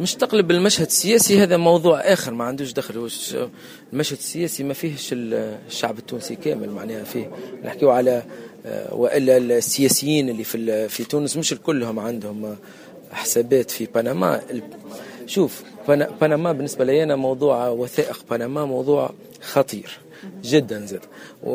مش تقلب المشهد السياسي، هذا موضوع آخر ما عندوش دخل. المشهد السياسي ما فيهش الشعب التونسي كامل، معناها فيه نحكيو على وإلا السياسيين اللي في تونس مش كلهم عندهم حسابات في بنما. شوف بنما بالنسبة لي أنا موضوع وثائق بنما موضوع خطير جدا زاد،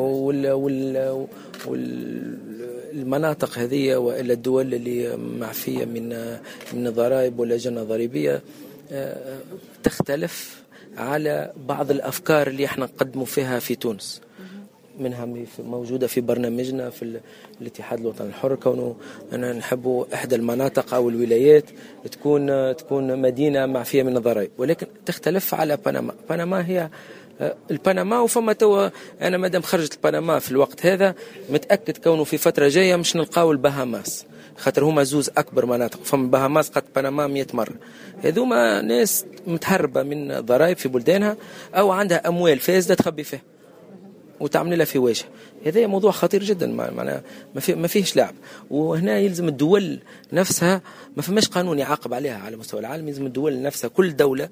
والمناطق هذه وإلا الدول اللي معفية من الضرائب واللجنة الضريبية تختلف على بعض الأفكار اللي احنا نقدموا فيها في تونس، منها موجودة في برنامجنا في الاتحاد الوطني الحر، كونه أنا نحب إحدى المناطق أو الولايات تكون مدينة معفية من الضرائب، ولكن تختلف على بنما. بنما هي البنما، وفما توا أنا مادام خرجت البنما في الوقت هذا متأكد كونه في فترة جاية مش نلقاو البهاماس، خاطر هما زوز أكبر مناطق، فما البهاماس قد بنما 100 مرة. هذوما ناس متهربة من الضرائب في بلدانها أو عندها أموال فاسدة تخبي فيها وتعمل لها في وجه. هذا موضوع خطير جدا، معناها ما فيهش لعب. وهنا يلزم الدول نفسها، ما فماش قانون يعاقب عليها على مستوى العالم، يلزم الدول نفسها كل دولة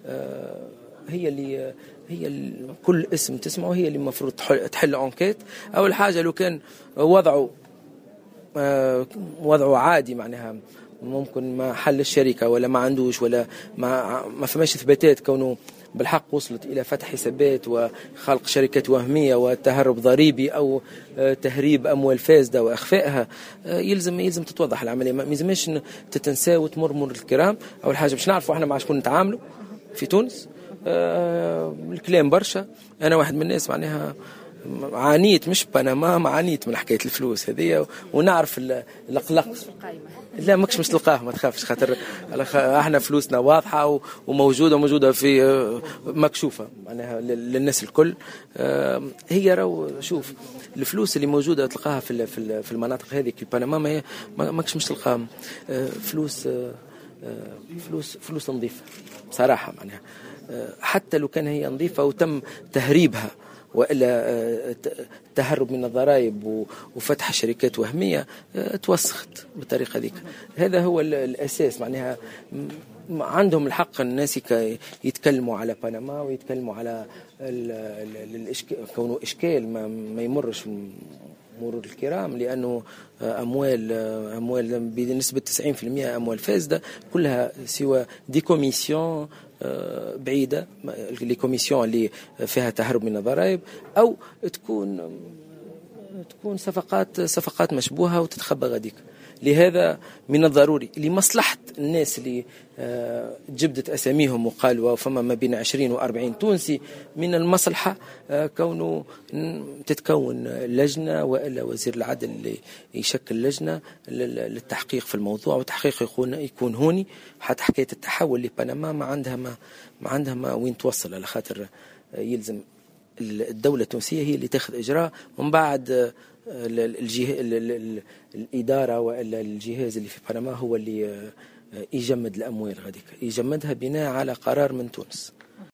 هي كل اسم تسمعه هي اللي المفروض تحل انكيت. اول حاجه لو كان وضعه عادي، معناها ممكن ما حل الشركه ولا ما عندوش ولا ما فماش اثباتات كونه بالحق وصلت الى فتح حسابات وخلق شركات وهميه وتهرب ضريبي او تهريب اموال فاسده واخفائها، يلزم تتوضح العمليه. ما يلزمش تتنسى وتمر مرور الكرام. اول حاجه باش نعرفوا احنا مع شكون نتعاملوا في تونس. الكلام برشا. انا واحد من الناس معناها عانيت، مش بنما عانيت من حكايه الفلوس هذه، ونعرف القلق. لا ماكش مش تلقاه، ما تخافش، خاطر احنا فلوسنا واضحه وموجوده في مكشوفه معناها للناس الكل. هي راهو شوف الفلوس اللي موجوده تلقاها في المناطق هذه في بنما ماكش مش تلقاها فلوس نظيفه بصراحه، معناها حتى لو كان هي نظيفه وتم تهريبها وإلا تهرب من الضرائب وفتح شركات وهمية توسخت بالطريقة ذيك. هذا هو الأساس، معناها عندهم الحق الناس يتكلموا على بنما ويتكلموا على كونه إشكال ما يمرش مرور الكرام، لأنه أموال بنسبة 90% أموال فاسدة، كلها سوى دي كوميسيون بعيدة، لي كوميسيون اللي فيها تهرب من الضرائب، أو تكون صفقات مشبوهة وتتخبى غاديك. لهذا من الضروري لمصلحة الناس اللي جبدت أساميهم وقالوا فما ما بين 20 و40 تونسي، من المصلحة كونه تتكون لجنة وإلا وزير العدل اللي يشكل لجنة للتحقيق في الموضوع، وتحقيق يكون هوني حتى حكاية التحول لبنما ما عندها وين توصل، على خاطر يلزم الدولة التونسية هي اللي تاخذ إجراء، ومن بعد الإدارة وإلا الجهاز اللي في بنما هو اللي يجمد الأموال غاديك، يجمدها بناء على قرار من تونس.